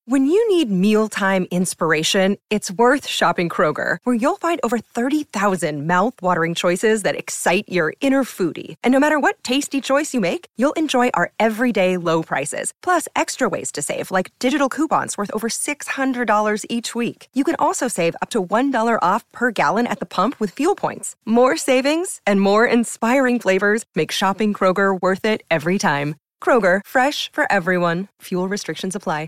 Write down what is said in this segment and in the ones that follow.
When you need mealtime inspiration, it's worth shopping Kroger, where you'll find over 30,000 mouth-watering choices that excite your inner foodie. And no matter what tasty choice you make, you'll enjoy our everyday low prices, plus extra ways to save, like digital coupons worth over $600 each week. You can also save up to $1 off per gallon at the pump with fuel points. More savings and more inspiring flavors make shopping Kroger worth it every time. Kroger, fresh for everyone. Fuel restrictions apply.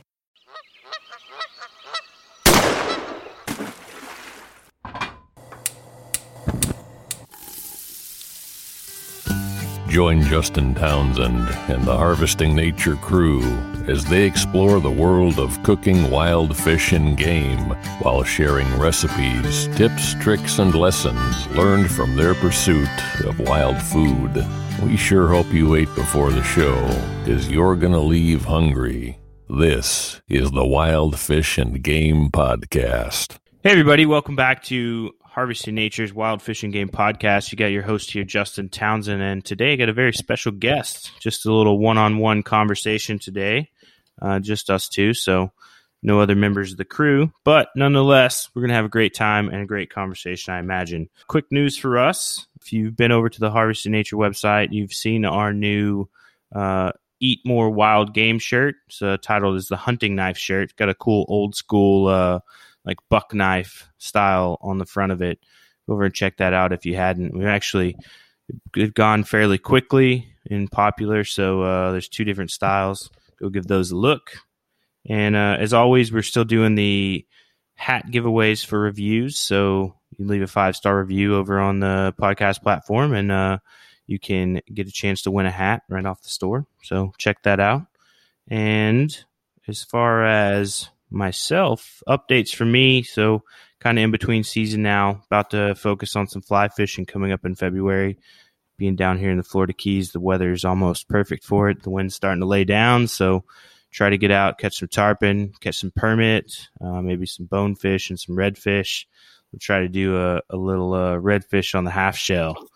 Join Justin Townsend and the Harvesting Nature crew as they explore the world of cooking wild fish and game while sharing recipes, tips, tricks, and lessons learned from their pursuit of wild food. We sure hope you ate before the show, 'cause you're gonna leave hungry. This is the Wild Fish and Game Podcast. Hey everybody, welcome back to Harvesting Nature's Wild Fish and Game Podcast. You got your host here, Justin Townsend, and today I got a very special guest. Just a little one-on-one conversation today, just us two, so no other members of the crew. But nonetheless, we're going to have a great time and a great conversation, I imagine. Quick news for us. If you've been over to the Harvesting Nature website, you've seen our new Eat More Wild Game shirt. It's titled is the Hunting Knife shirt. It's got a cool old school like buck knife style on the front of it. Go over and check that out if you hadn't. We've actually gone fairly quickly and popular, so there's two different styles. Go give those a look. And as always, we're still doing the hat giveaways for reviews, so you can leave a 5-star review over on the podcast platform, and you can get a chance to win a hat right off the store. So check that out. And as far as myself, updates for me, so kind of in between season now, about to focus on some fly fishing coming up in February. Being down here in the Florida Keys, the weather is almost perfect for it. The wind's starting to lay down, so try to get out, catch some tarpon, catch some permit, maybe some bonefish and some redfish. We'll try to do a little redfish on the half shell.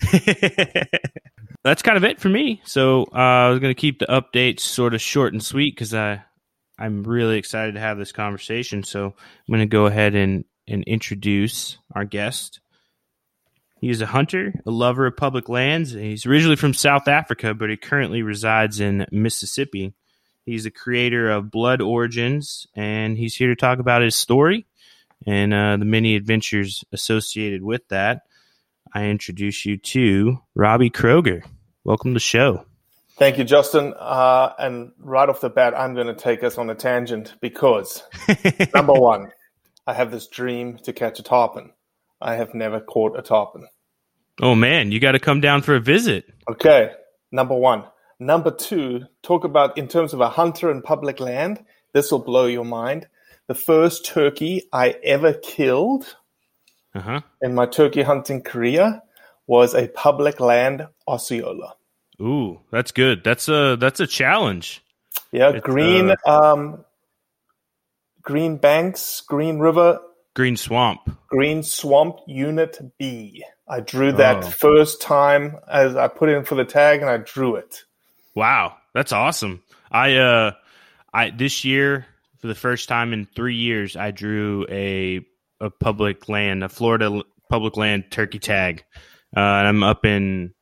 That's kind of it for me. So I was going to keep the updates sort of short and sweet because I'm really excited to have this conversation. So I'm going to go ahead and introduce our guest. He is a hunter, a lover of public lands. He's originally from South Africa, but he currently resides in Mississippi. He's the creator of Blood Origins, and he's here to talk about his story and the many adventures associated with that. I introduce you to Robbie Kroger. Welcome to the show. Thank you, Justin. And right off the bat, I'm going to take us on a tangent because, number one, I have this dream to catch a tarpon. I have never caught a tarpon. Oh, man, you got to come down for a visit. Okay, number one. Number two, talk about in terms of a hunter in public land. This will blow your mind. The first turkey I ever killed in my turkey hunting career was a public land Osceola. Ooh, that's good. That's a challenge. Yeah, Green Banks, Green River. Green Swamp. Green Swamp Unit B. I drew that first time as I put in for the tag, and I drew it. Wow, that's awesome. I this year, for the first time in 3 years, I drew a public land, a Florida public land turkey tag. And I'm up in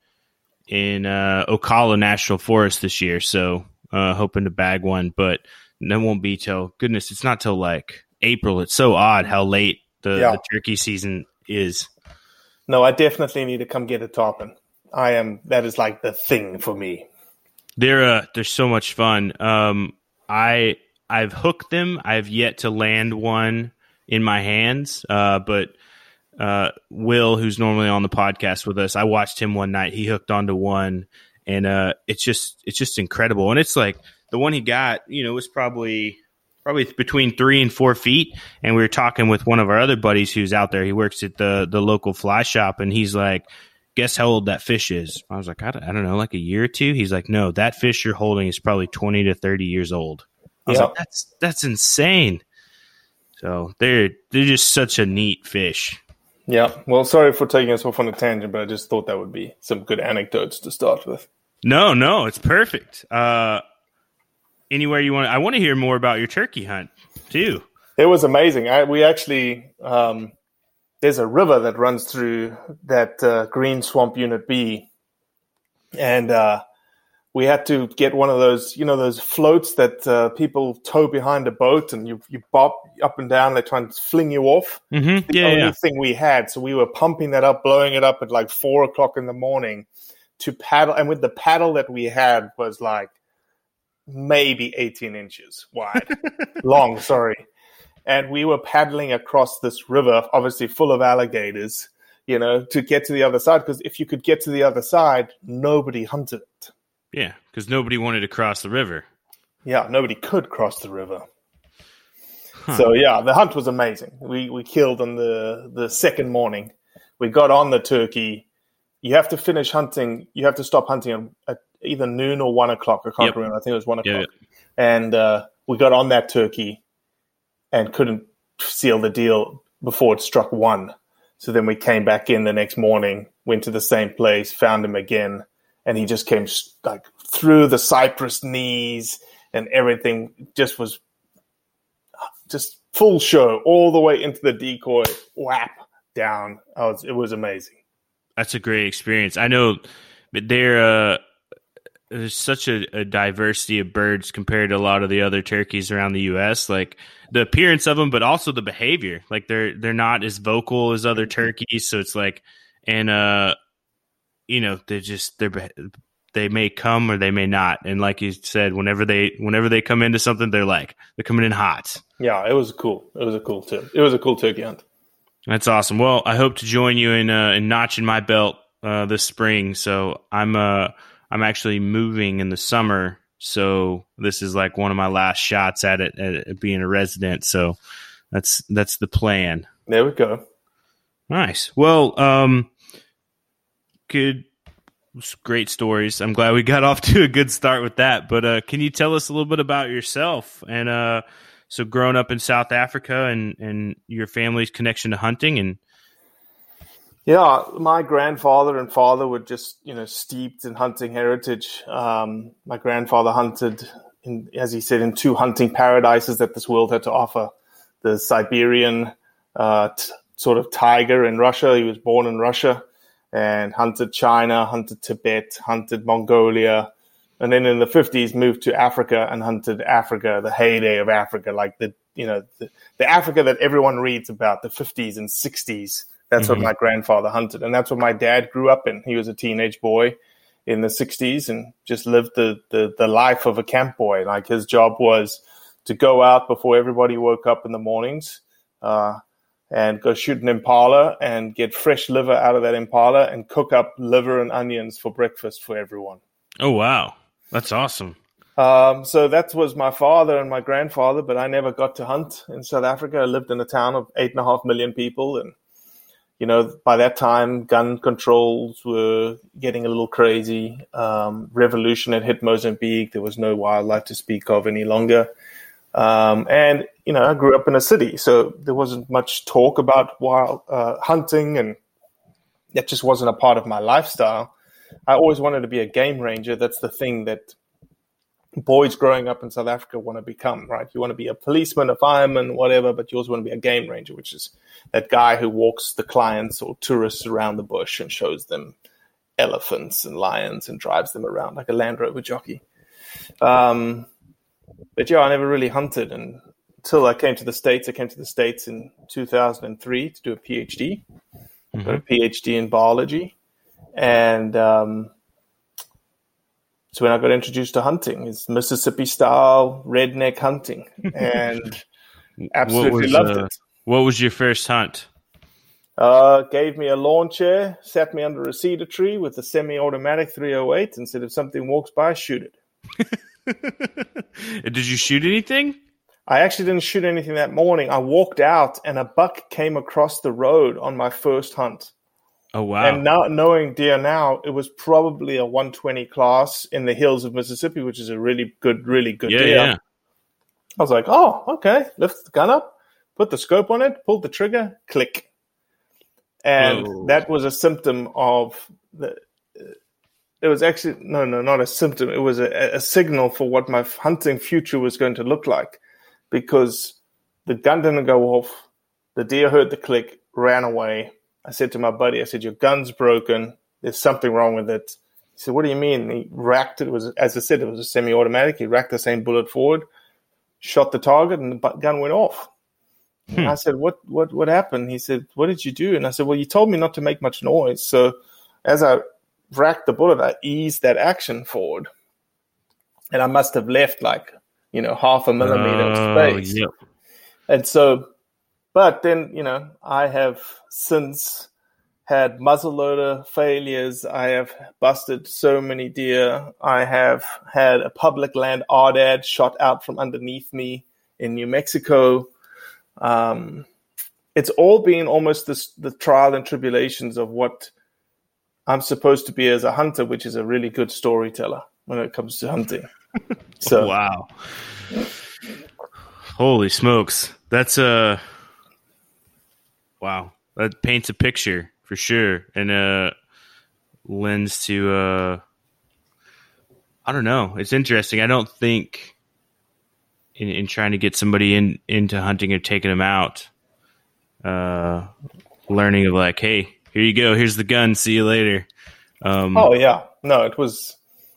Ocala National Forest this year, so hoping to bag one, but that won't be till, goodness, it's not till like April. It's so odd how late the turkey season is. No, I definitely need to come get a tarpon. That is like the thing for me. They're so much fun. I've hooked them. I've yet to land one in my hands, but Will, who's normally on the podcast with us, I watched him one night. He hooked onto one, and it's just incredible. And it's like the one he got, was probably between 3 and 4 feet. And we were talking with one of our other buddies who's out there. He works at the local fly shop, and he's like, guess how old that fish is? I was like, I don't know, like a year or two. He's like, no, that fish you're holding is probably 20 to 30 years old. I was like, that's insane. So they're just such a neat fish. Yeah. Well, sorry for taking us off on a tangent, but I just thought that would be some good anecdotes to start with. No, it's perfect. anywhere you want? I want to hear more about your turkey hunt too. It was amazing. We actually, there's a river that runs through that Green Swamp Unit B, and we had to get one of those, those floats that people tow behind a boat, and you bob up and down. They try and fling you off. Mm-hmm. The only thing we had, so we were pumping that up, blowing it up at like 4:00 in the morning to paddle, and with the paddle that we had was like maybe 18 inches wide, long. Sorry. And we were paddling across this river, obviously full of alligators, to get to the other side. Because if you could get to the other side, nobody hunted it. Yeah, because nobody wanted to cross the river. Yeah, nobody could cross the river. Huh. So, yeah, the hunt was amazing. We killed on the second morning. We got on the turkey. You have to finish hunting. You have to stop hunting at either noon or 1:00. I can't remember. I think it was 1:00. Yep. And we got on that turkey and couldn't seal the deal before it struck 1. So then we came back in the next morning, went to the same place, found him again, and he just came like through the cypress knees, and everything just was just full show all the way into the decoy, whap, down. It was amazing. That's a great experience. I know, but there's such a diversity of birds compared to a lot of the other turkeys around the U.S. Like the appearance of them, but also the behavior. Like they're not as vocal as other turkeys, so it's like, and they may come or they may not. And like you said, whenever they come into something, they're coming in hot. Yeah, it was cool. It was a cool turkey hunt. That's awesome. Well, I hope to join you in notching my belt this spring. So I'm actually moving in the summer, so this is like one of my last shots at it, at being a resident. So that's the plan. There we go. Nice. Well, great stories. I'm glad we got off to a good start with that. But can you tell us a little bit about yourself and so growing up in South Africa and your family's connection to hunting and. Yeah, my grandfather and father were just, steeped in hunting heritage. My grandfather hunted, as he said, in 2 hunting paradises that this world had to offer. The Siberian sort of tiger in Russia. He was born in Russia and hunted China, hunted Tibet, hunted Mongolia. And then in the 50s moved to Africa and hunted Africa, the heyday of Africa, like the Africa that everyone reads about, the 50s and 60s. That's what my grandfather hunted, and that's what my dad grew up in. He was a teenage boy in the 60s and just lived the life of a camp boy. Like his job was to go out before everybody woke up in the mornings and go shoot an impala and get fresh liver out of that impala and cook up liver and onions for breakfast for everyone. Oh, wow. That's awesome. So that was my father and my grandfather, but I never got to hunt in South Africa. I lived in a town of 8.5 million people, and by that time, gun controls were getting a little crazy. Revolution had hit Mozambique. There was no wildlife to speak of any longer. And I grew up in a city, so there wasn't much talk about wild hunting, and that just wasn't a part of my lifestyle. I always wanted to be a game ranger. That's the thing that boys growing up in South Africa want to become, right? You want to be a policeman, a fireman, whatever, but you also want to be a game ranger, which is that guy who walks the clients or tourists around the bush and shows them elephants and lions and drives them around like a Land Rover jockey. But yeah, I never really hunted until I came to the States. I came to the States in 2003 to do a PhD. Got a PhD in biology. And so when I got introduced to hunting, it's Mississippi-style redneck hunting, and absolutely loved it. What was your first hunt? Gave me a lawn chair, sat me under a cedar tree with a semi-automatic 308, and said, if something walks by, shoot it. Did you shoot anything? I actually didn't shoot anything that morning. I walked out, and a buck came across the road on my first hunt. Oh, wow. And now, knowing deer now, it was probably a 120 class in the hills of Mississippi, which is a really good deer. Yeah. I was like, oh, okay. Lift the gun up, put the scope on it, pulled the trigger, click. And that was a symptom of It was actually, no, not a symptom. It was a signal for what my hunting future was going to look like, because the gun didn't go off. The deer heard the click, ran away. I said to my buddy, I said, your gun's broken. There's something wrong with it. He said, what do you mean? And he racked it. It was, as I said, it was a semi-automatic. He racked the same bullet forward, shot the target, and the gun went off. And I said, what happened? He said, what did you do? And I said, well, you told me not to make much noise. So as I racked the bullet, I eased that action forward. And I must have left like, 0.5 millimeter of space. Yep. And so, but then, I have since had muzzleloader failures. I have busted so many deer. I have had a public land aoudad shot out from underneath me in New Mexico. It's all been almost the trial and tribulations of what I'm supposed to be as a hunter, which is a really good storyteller when it comes to hunting. So, wow. Holy smokes. That's wow. That paints a picture for sure. And lends to, I don't know. It's interesting. I don't think in trying to get somebody into hunting or taking them out, learning of like, hey, here you go. Here's the gun. See you later. Oh yeah. No, it was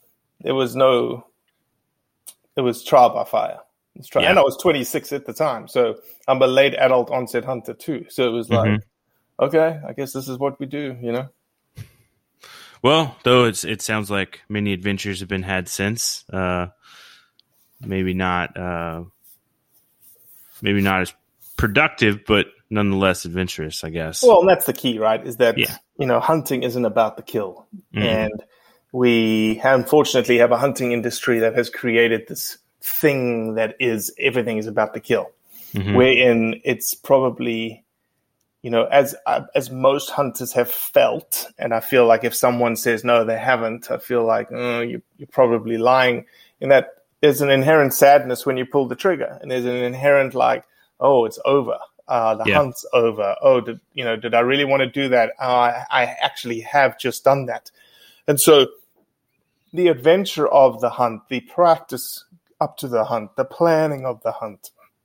trial by fire. Yeah. And I was 26 at the time. So I'm a late adult onset hunter too. So it was like, okay, I guess this is what we do, Well, though it sounds like many adventures have been had since. Maybe not as productive, but nonetheless adventurous, I guess. Well, and that's the key, right? Is that, hunting isn't about the kill. And we unfortunately have a hunting industry that has created this thing that is everything is about the kill, wherein it's probably, as most hunters have felt, and I feel like if someone says no, they haven't, I feel like you're probably lying. In that there's an inherent sadness when you pull the trigger, and there's an inherent like, oh, it's over. The hunt's over. Oh, did I really want to do that? I actually have just done that. And so the adventure of the hunt, the practice up to the hunt, the planning of the hunt,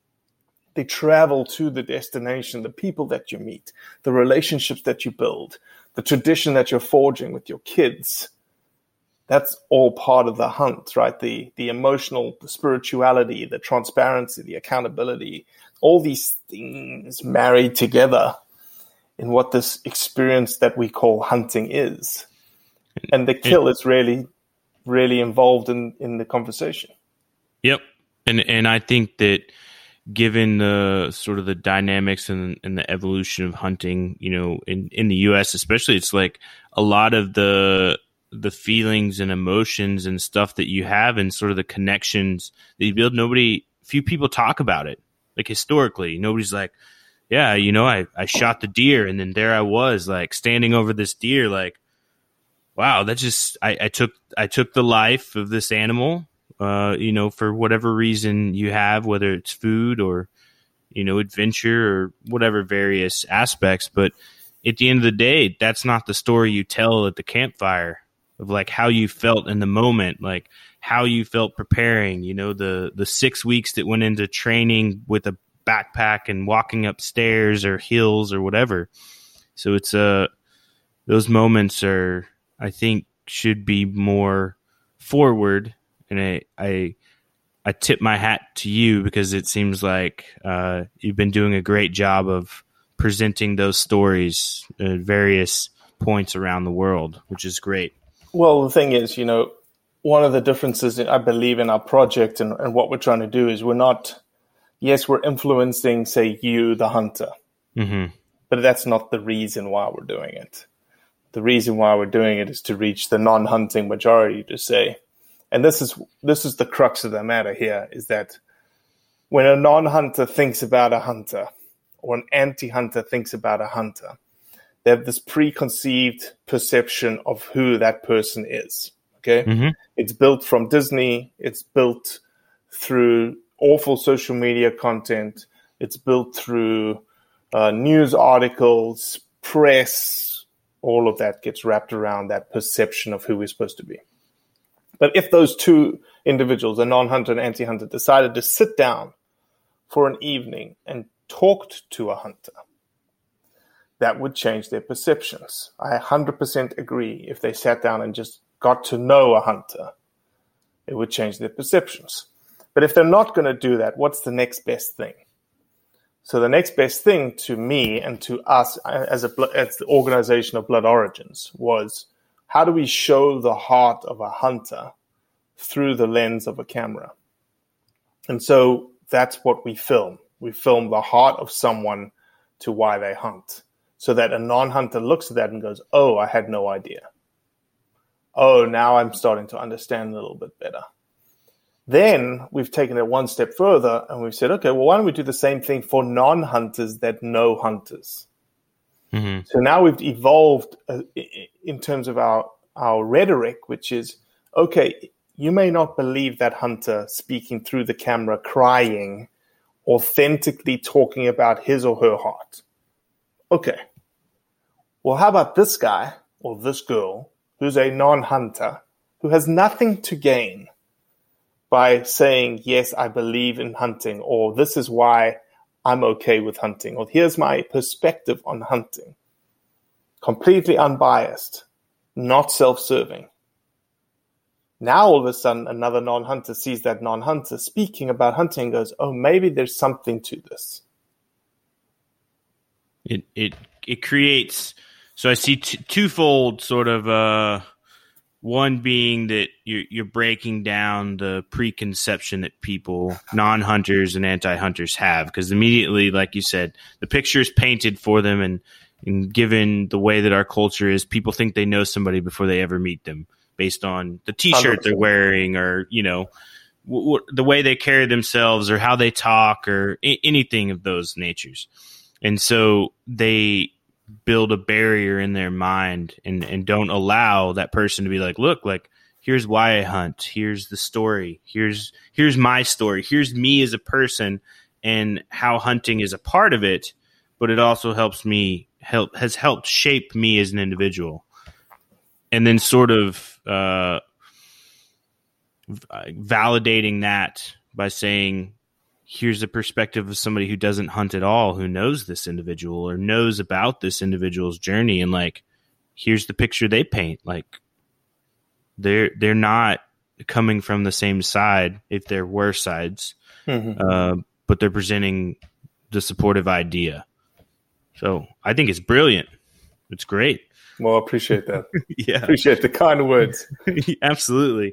the travel to the destination, the people that you meet, the relationships that you build, the tradition that you're forging with your kids, that's all part of the hunt, right? The emotional, the spirituality, the transparency, the accountability, all these things married together in what this experience that we call hunting is. And the kill is really, really involved in the conversation. Yep. And I think that given the sort of the dynamics and the evolution of hunting, in the U.S. especially, it's like a lot of the feelings and emotions and stuff that you have and sort of the connections that you build, few people talk about it. Like historically, nobody's like, yeah, I shot the deer and then there I was like standing over this deer, like, wow, that just, I took the life of this animal, for whatever reason you have, whether it's food or, adventure or whatever various aspects. But at the end of the day, that's not the story you tell at the campfire of like how you felt in the moment, like how you felt preparing, the 6 weeks that went into training with a backpack and walking upstairs or hills or whatever. So it's those moments are, I think, should be more forward. And I tip my hat to you because it seems like you've been doing a great job of presenting those stories at various points around the world, which is great. Well, the thing is, one of the differences I believe in our project and what we're trying to do is we're influencing, say, you, the hunter, but that's not the reason why we're doing it. The reason why we're doing it is to reach the non-hunting majority, to say. And this is the crux of the matter here, is that when a non-hunter thinks about a hunter or an anti-hunter thinks about a hunter, they have this preconceived perception of who that person is. Okay. It's built from Disney. It's built through awful social media content. It's built through news articles, press, all of that gets wrapped around that perception of who we're supposed to be. But if those two individuals, a non-hunter and anti-hunter, decided to sit down for an evening and talked to a hunter, that would change their perceptions. I 100% agree. If they sat down and just got to know a hunter, it would change their perceptions. But if they're not going to do that, what's the next best thing? So the next best thing to me and to us as the organization of Blood Origins was, how do we show the heart of a hunter through the lens of a camera? And so that's what we film. We film the heart of someone to why they hunt, so that a non-hunter looks at that and goes, oh, I had no idea. Oh, now I'm starting to understand a little bit better. Then we've taken it one step further and we've said, okay, well, why don't we do the same thing for non-hunters that know hunters? Mm-hmm. So now we've evolved in terms of our rhetoric, which is, okay, you may not believe that hunter speaking through the camera, crying, authentically talking about his or her heart. Okay. Well, how about this guy or this girl who's a non-hunter who has nothing to gain by saying, yes, I believe in hunting, or this is why I'm okay with hunting, or here's my perspective on hunting. Completely unbiased, not self-serving. Now all of a sudden another non-hunter sees that non-hunter speaking about hunting and goes, oh, maybe there's something to this. It creates, so I see twofold sort of, one being that you're breaking down the preconception that people, non-hunters and anti-hunters have, because immediately, like you said, the picture is painted for them, and given the way that our culture is, people think they know somebody before they ever meet them, based on the T-shirt 100%. They're wearing, or the way they carry themselves, or how they talk, or anything of those natures. And so they build a barrier in their mind and don't allow that person to be like, look, like, here's why I hunt. Here's the story. Here's my story. Here's me as a person and how hunting is a part of it. But it also has helped shape me as an individual. And then sort of validating that by saying, here's the perspective of somebody who doesn't hunt at all, who knows this individual or knows about this individual's journey. And like, here's the picture they paint. Like, they're not coming from the same side, if there were sides, but they're presenting the supportive idea. So I think it's brilliant. It's great. Well, I appreciate that. Yeah. Appreciate the kind words. Absolutely.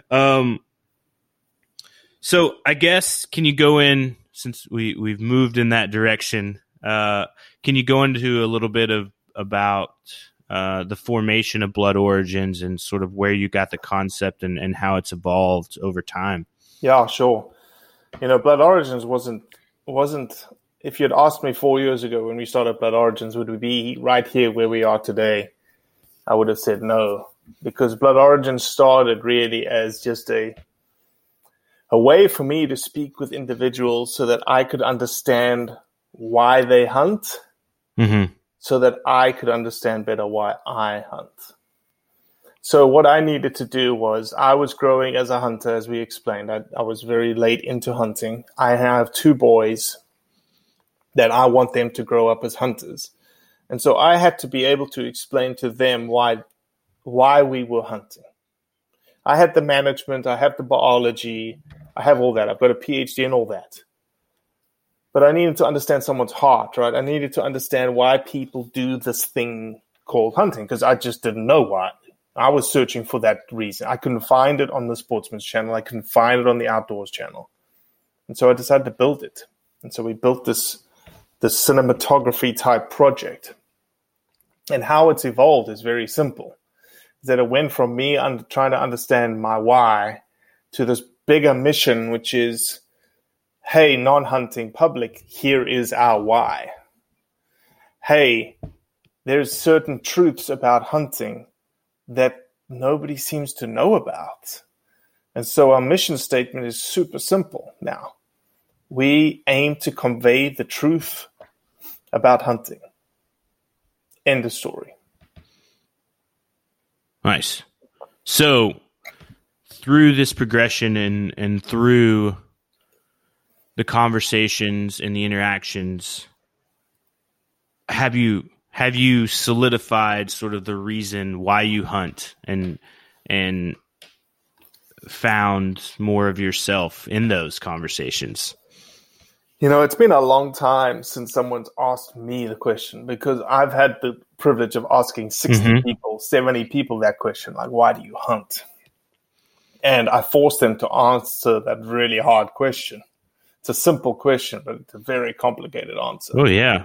So I guess, can you go in, since we've moved in that direction, can you go into a little bit about the formation of Blood Origins and sort of where you got the concept and how it's evolved over time? Yeah, sure. Blood Origins wasn't, if you'd asked me 4 years ago when we started Blood Origins, would we be right here where we are today? I would have said no, because Blood Origins started really as just a way for me to speak with individuals so that I could understand why they hunt, so that I could understand better why I hunt. So what I needed to do was, I was growing as a hunter, as we explained. I was very late into hunting. I have 2 boys that I want them to grow up as hunters. And so I had to be able to explain to them why we were hunting. I had the management, I have the biology, I have all that. I've got a PhD and all that. But I needed to understand someone's heart, right? I needed to understand why people do this thing called hunting, because I just didn't know why. I was searching for that reason. I couldn't find it on the Sportsman's Channel. I couldn't find it on the Outdoors Channel. And so I decided to build it. And so we built this cinematography type project. And how it's evolved is very simple. That it went from me trying to understand my why to this bigger mission, which is, hey, non-hunting public, here is our why. Hey, there's certain truths about hunting that nobody seems to know about. And so our mission statement is super simple now. We aim to convey the truth about hunting. End of story. Nice. So through this progression and through the conversations and the interactions, have you solidified sort of the reason why you hunt and found more of yourself in those conversations? It's been a long time since someone's asked me the question, because I've had the privilege of asking 60 people, 70 people that question, like, why do you hunt? And I forced them to answer that really hard question. It's a simple question, but it's a very complicated answer. Oh, yeah.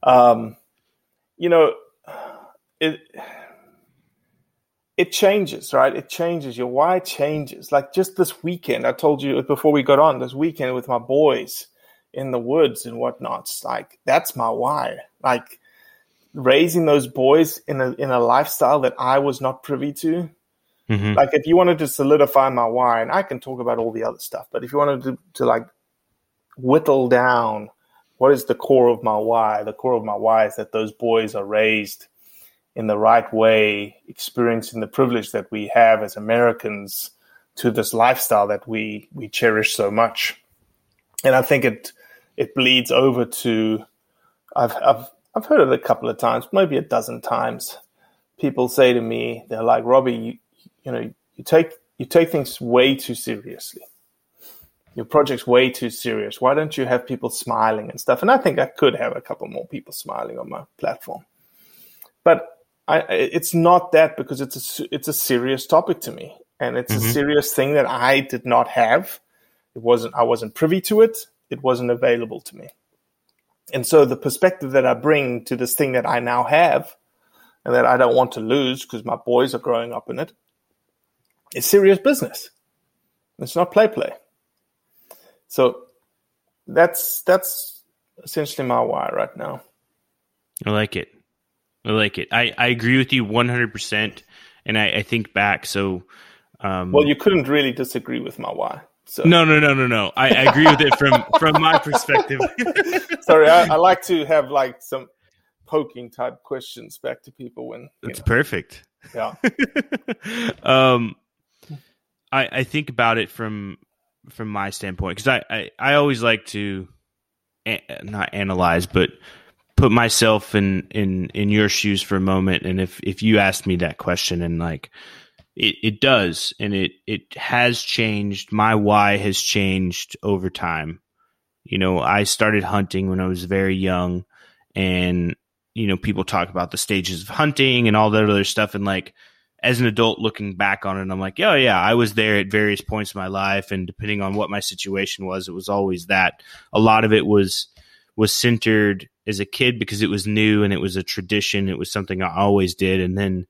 It changes, right? It changes. Your why changes. Like just this weekend, I told you before we got on, this weekend with my boys in the woods and whatnot, like that's my why. Like raising those boys in a lifestyle that I was not privy to. Like if you wanted to solidify my why, and I can talk about all the other stuff, but if you wanted to like whittle down what is the core of my why, the core of my why is that those boys are raised in the right way, experiencing the privilege that we have as Americans to this lifestyle that we cherish so much. And I think it bleeds over to, I've heard it a couple of times, maybe a dozen times. People say to me, they're like, Robbie, you take things way too seriously. Your project's way too serious. Why don't you have people smiling and stuff? And I think I could have a couple more people smiling on my platform. But it's not that, because it's a serious topic to me, and it's a serious thing that I did not have. I wasn't privy to it. It wasn't available to me. And so the perspective that I bring to this thing that I now have and that I don't want to lose because my boys are growing up in it is serious business. It's not play. So that's essentially my why right now. I like it. I agree with you 100%. And I think back. So, well, you couldn't really disagree with my why. So. No. I agree with it from my perspective. Sorry, I like to have like some poking type questions back to people when it's perfect. Yeah. I think about it from my standpoint, because I always like to not analyze, but put myself in your shoes for a moment. And if you asked me that question, and like it does, and it has changed. My why has changed over time. I started hunting when I was very young, and people talk about the stages of hunting and all that other stuff. And like, as an adult looking back on it, I'm like, oh yeah, I was there at various points in my life. And depending on what my situation was, it was always that. A lot of it was centered as a kid because it was new and it was a tradition. It was something I always did. And then,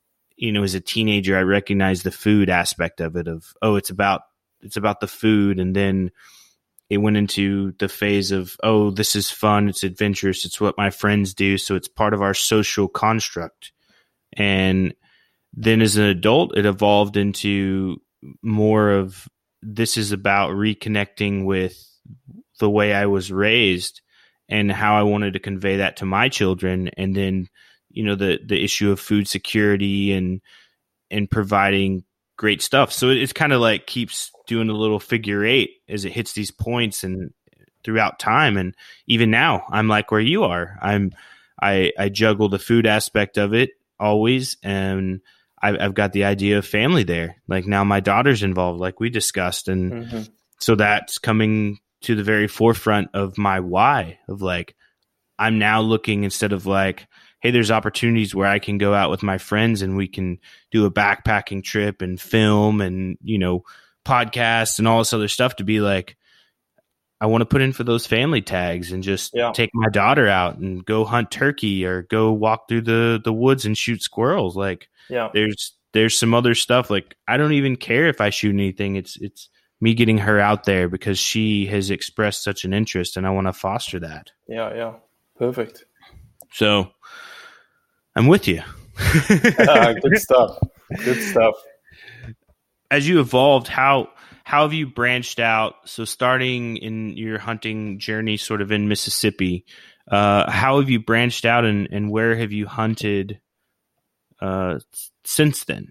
as a teenager, I recognized the food aspect of it it's about the food. And then it went into the phase of, this is fun. It's adventurous. It's what my friends do. So it's part of our social construct. And then as an adult, it evolved into more of, this is about reconnecting with the way I was raised and how I wanted to convey that to my children. And then, the issue of food security and providing great stuff. So it's kind of like keeps doing a little figure eight as it hits these points and throughout time. And even now I'm like where you are. I juggle the food aspect of it always. And I've got the idea of family there. Like now my daughter's involved, like we discussed. And so that's coming to the very forefront of my why, of like, I'm now looking, instead of like, hey, there's opportunities where I can go out with my friends and we can do a backpacking trip and film and, podcasts and all this other stuff, to be like, I want to put in for those family tags and just take my daughter out and go hunt turkey or go walk through the woods and shoot squirrels. Like, there's some other stuff. Like, I don't even care if I shoot anything. It's me getting her out there because she has expressed such an interest, and I want to foster that. Yeah. Perfect. So I'm with you. Good stuff. As you evolved, how have you branched out? So starting in your hunting journey sort of in Mississippi, how have you branched out and where have you hunted since then?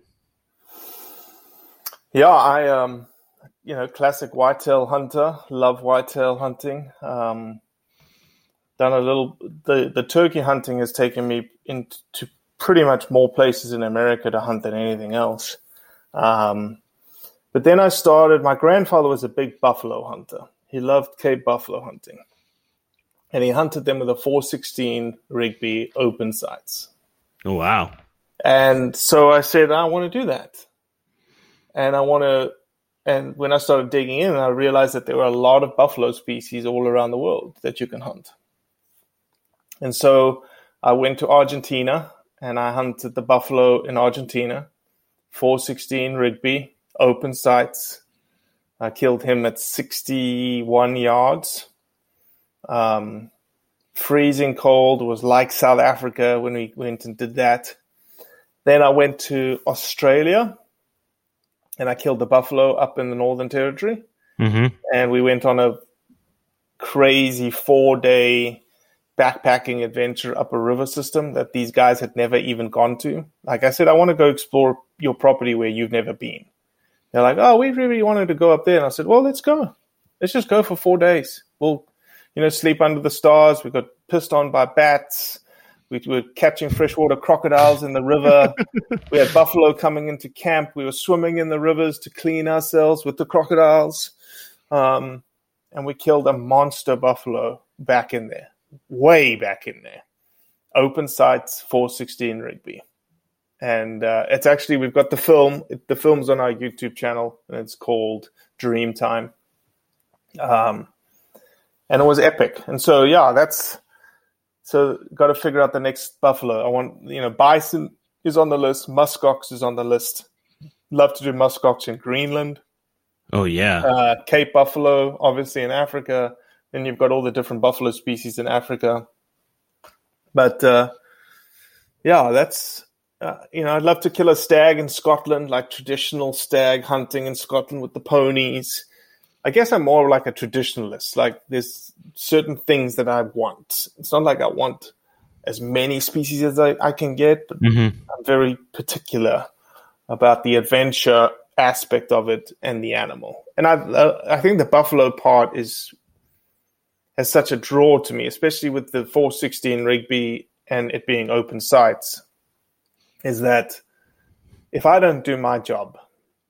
Yeah, I classic whitetail hunter. Love whitetail hunting. Done a little. The turkey hunting has taken me into pretty much more places in America to hunt than anything else. But then I started. My grandfather was a big buffalo hunter. He loved Cape buffalo hunting, and he hunted them with a 416 Rigby open sights. Oh wow! And so I said, I want to do that, and And when I started digging in, I realized that there were a lot of buffalo species all around the world that you can hunt. And so I went to Argentina and I hunted the buffalo in Argentina, 416 Rigby, open sights. I killed him at 61 yards. Freezing cold. It was like South Africa when we went and did that. Then I went to Australia and I killed the buffalo up in the Northern Territory. Mm-hmm. And we went on a crazy 4-day backpacking adventure up a river system that these guys had never even gone to. Like I said, I want to go explore your property where you've never been. They're like, oh, we really wanted to go up there. And I said, well, let's go. Let's just go for 4 days. We'll, sleep under the stars. We got pissed on by bats. We were catching freshwater crocodiles in the river. We had buffalo coming into camp. We were swimming in the rivers to clean ourselves with the crocodiles. And we killed a monster buffalo back in there, way back in there. Open sights, 416 Rigby. And it's actually, we've got the film. The film's on our YouTube channel, and it's called Dream Time. And it was epic. And so, so got to figure out the next buffalo. I want, bison is on the list. Muskox is on the list. Love to do muskox in Greenland. Oh, yeah. Cape buffalo, obviously in Africa. Then you've got all the different buffalo species in Africa. But, that's, I'd love to kill a stag in Scotland, like traditional stag hunting in Scotland with the ponies. I guess I'm more like a traditionalist. Like there's certain things that I want. It's not like I want as many species as I can get, but I'm very particular about the adventure aspect of it and the animal. And I think the buffalo part has such a draw to me, especially with the 416 Rigby and it being open sights, is that if I don't do my job,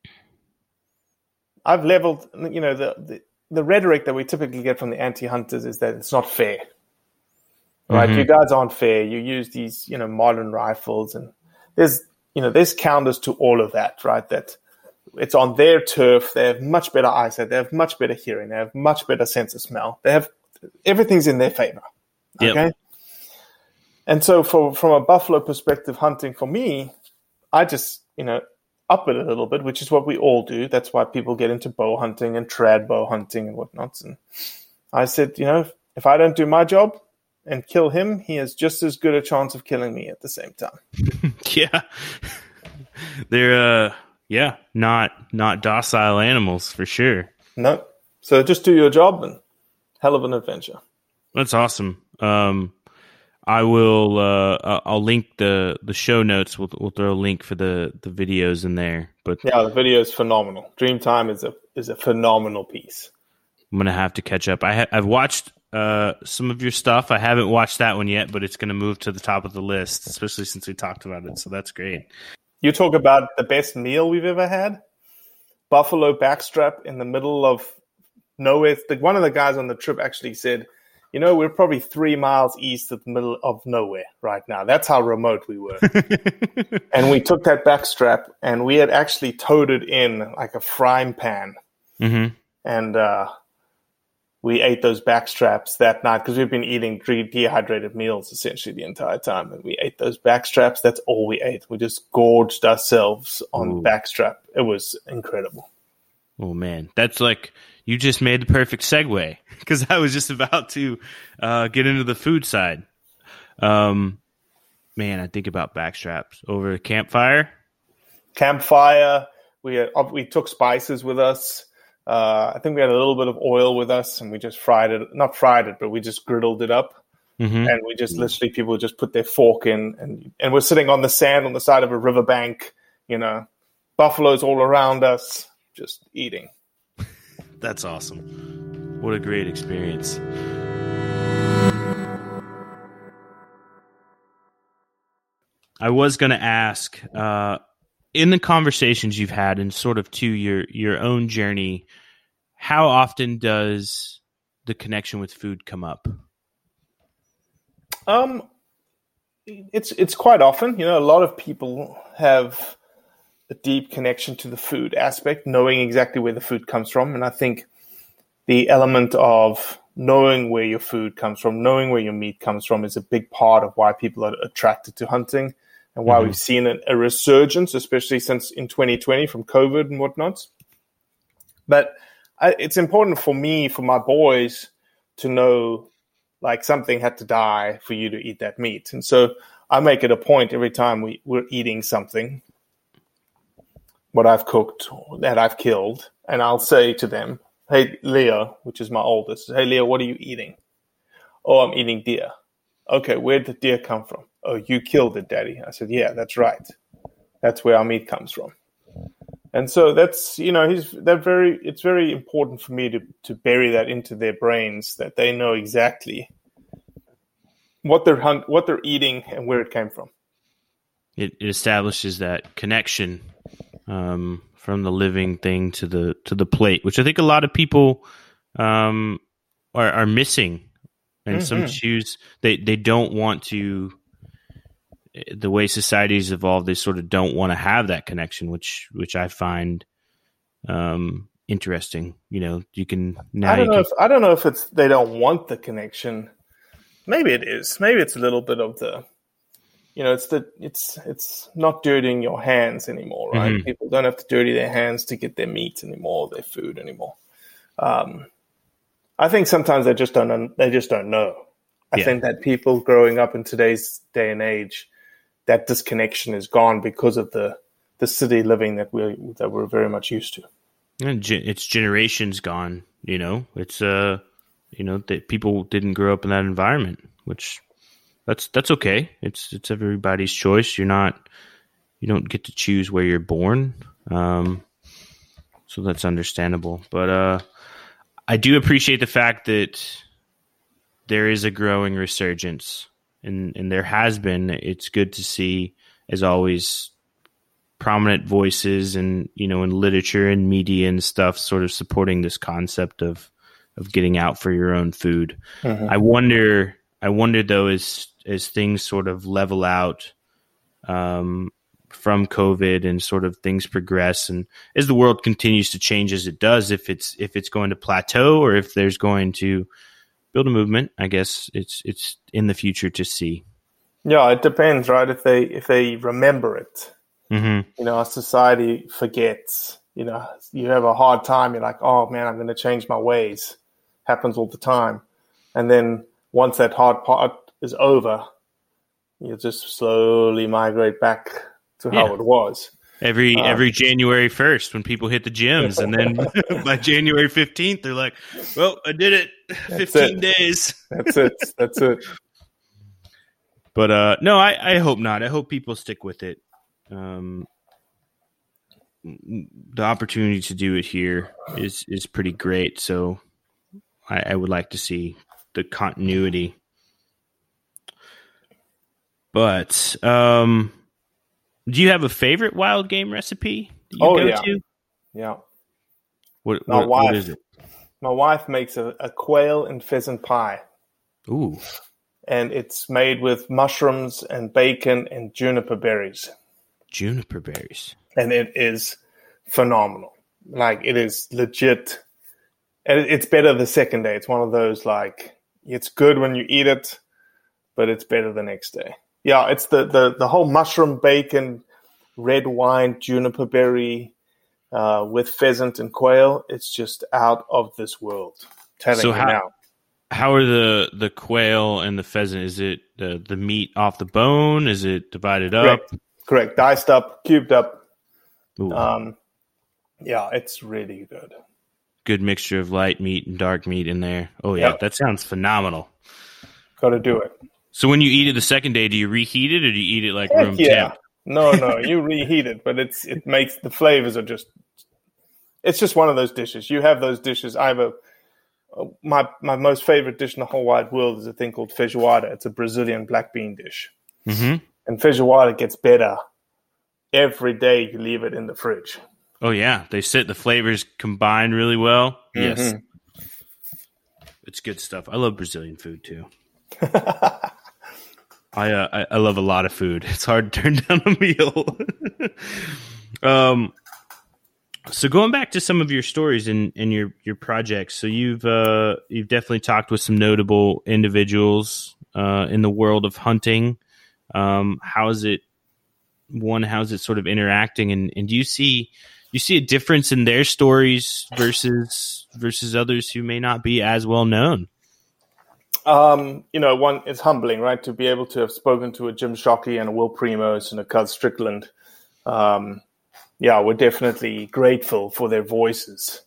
I've leveled, the rhetoric that we typically get from the anti-hunters is that it's not fair, right? You guys aren't fair. You use these, modern rifles, and there's counters to all of that, right? That it's on their turf. They have much better eyesight. They have much better hearing. They have much better sense of smell. Everything's in their favor. Okay. Yep. And so from a buffalo perspective, hunting for me, I just, up it a little bit, which is what we all do. That's why people get into bow hunting and trad bow hunting and whatnot. And I said, if I don't do my job and kill him, he has just as good a chance of killing me at the same time. Yeah. They're, not docile animals for sure. No. So just do your job and hell of an adventure. That's awesome. I will. I'll link the show notes. We'll throw a link for the videos in there. But yeah, the video is phenomenal. Dreamtime is a phenomenal piece. I'm gonna have to catch up. I've watched some of your stuff. I haven't watched that one yet, but it's gonna move to the top of the list, especially since we talked about it. So that's great. You talk about the best meal we've ever had. Buffalo backstrap in the middle of nowhere. One of the guys on the trip actually said, we're probably 3 miles east of the middle of nowhere right now. That's how remote we were. And we took that backstrap and we had actually towed it in like a frying pan. Mm-hmm. And we ate those backstraps that night because we've been eating dehydrated meals essentially the entire time. And we ate those backstraps. That's all we ate. We just gorged ourselves on backstrap. It was incredible. Oh, man. That's like... You just made the perfect segue because I was just about to get into the food side. Man, I think about backstraps over a campfire. We took spices with us. I think we had a little bit of oil with us, and we just fried it. Not fried it, but we just griddled it up. And we just literally, people just put their fork in, and we're sitting on the sand on the side of a riverbank, buffaloes all around us, just eating. That's awesome. What a great experience. I was going to ask, in the conversations you've had and sort of to your own journey, how often does the connection with food come up? It's quite often. A lot of people have a deep connection to the food aspect, knowing exactly where the food comes from. And I think the element of knowing where your food comes from, knowing where your meat comes from, is a big part of why people are attracted to hunting, and why we've seen a resurgence, especially since in 2020 from COVID and whatnot. But it's important for me, for my boys, to know, like, something had to die for you to eat that meat. And so I make it a point every time we're eating something, what I've cooked, that I've killed, and I'll say to them, hey, Leo, which is my oldest, hey, Leo, what are you eating? Oh, I'm eating deer. Okay, where did the deer come from? Oh, you killed it, Daddy. I said, yeah, that's right. That's where our meat comes from. And so that's, it's very important for me to bury that into their brains, that they know exactly what they're eating and where it came from. It establishes that connection from the living thing to the plate, which I think a lot of people are missing. And some choose they don't want to. The way society's evolved, they sort of don't want to have that connection, which I find interesting. You can now. I don't know if it's they don't want the connection. Maybe it is. Maybe it's a little bit of the. It's not dirtying your hands anymore, right? Mm-hmm. People don't have to dirty their hands to get their meat anymore, their food anymore. I think sometimes they just don't know. I think that people growing up in today's day and age, that disconnection is gone because of the city living that we're very much used to. And it's generations gone. It's that people didn't grow up in that environment, which that's okay. It's everybody's choice. You don't get to choose where you're born, so that's understandable. But I do appreciate the fact that there is a growing resurgence, and there has been. It's good to see, as always, prominent voices and in literature and media and stuff sort of supporting this concept of getting out for your own food. Mm-hmm. I wonder though, as things sort of level out from COVID and sort of things progress, and as the world continues to change as it does, if it's going to plateau or if there's going to build a movement, I guess it's in the future to see. Yeah, it depends, right? If they remember it, our society forgets. You have a hard time. You're like, oh man, I'm going to change my ways. Happens all the time, and then once that hard part is over, you just slowly migrate back to how it was. Every January 1st when people hit the gyms, and then by January 15th, they're like, well, I did it. 15 days. That's it. But no, I hope not. I hope people stick with it. The opportunity to do it here is pretty great. So I would like to see the continuity. But do you have a favorite wild game recipe that you go to? Yeah. What is it? My wife makes a quail and pheasant pie. Ooh. And it's made with mushrooms and bacon and juniper berries. Juniper berries. And it is phenomenal. Like, it is legit. And it's better the second day. It's one of those, like, it's good when you eat it, but it's better the next day. Yeah, it's the whole mushroom, bacon, red wine, juniper berry with pheasant and quail. It's just out of this world. Telling you now. How are the quail and the pheasant? Is it the meat off the bone? Is it divided up? Correct. Diced up, cubed up. Ooh. Yeah, it's really good. Good mixture of light meat and dark meat in there. Oh, yeah, That sounds phenomenal. Got to do it. So when you eat it the second day, do you reheat it or do you eat it like Heck room yeah. temp? No, you reheat it, but it makes the flavors are just. It's just one of those dishes. You have those dishes. I have my most favorite dish in the whole wide world is a thing called feijoada. It's a Brazilian black bean dish, and feijoada gets better every day you leave it in the fridge. Oh yeah, the flavors combine really well. Yes, it's good stuff. I love Brazilian food too. I love a lot of food. It's hard to turn down a meal. So going back to some of your stories and your projects, so you've definitely talked with some notable individuals in the world of hunting. How is it sort of interacting, and do you see a difference in their stories versus others who may not be as well known? One, it's humbling, right, to be able to have spoken to a Jim Shockey and a Will Primos and a Cuz Strickland. We're definitely grateful for their voices.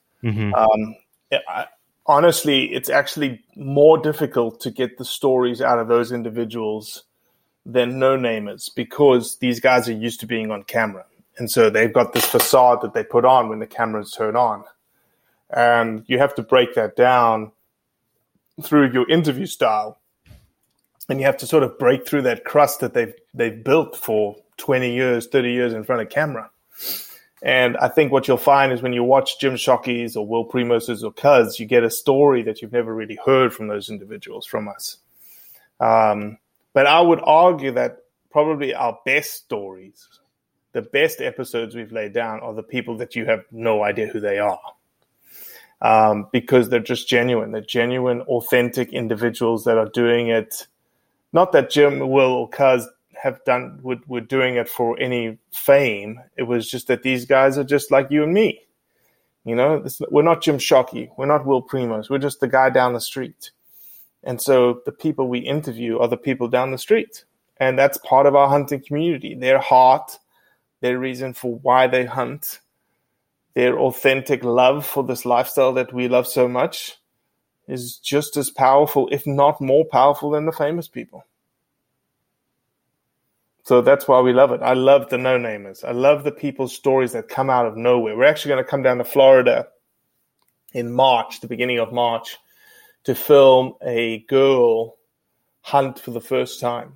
Honestly, it's actually more difficult to get the stories out of those individuals than no-namers, because these guys are used to being on camera. And so they've got this facade that they put on when the cameras turn on. And you have to break that down through your interview style. And you have to sort of break through that crust that they've built for 20 years, 30 years in front of camera. And I think what you'll find is when you watch Jim Shockey's or Will Primos's or Cuz, you get a story that you've never really heard from those individuals, from us. But I would argue that probably our best stories, the best episodes we've laid down, are the people that you have no idea who they are. Because they're just genuine. They're genuine, authentic individuals that are doing it. Not that Jim, Will, or Cuz were doing it for any fame. It was just that these guys are just like you and me. We're not Jim Shockey. We're not Will Primos. We're just the guy down the street. And so the people we interview are the people down the street. And that's part of our hunting community. Their heart, their reason for why they hunt, their authentic love for this lifestyle that we love so much is just as powerful, if not more powerful, than the famous people. So that's why we love it. I love the no-namers. I love the people's stories that come out of nowhere. We're actually going to come down to Florida in March, the beginning of March, to film a girl hunt for the first time.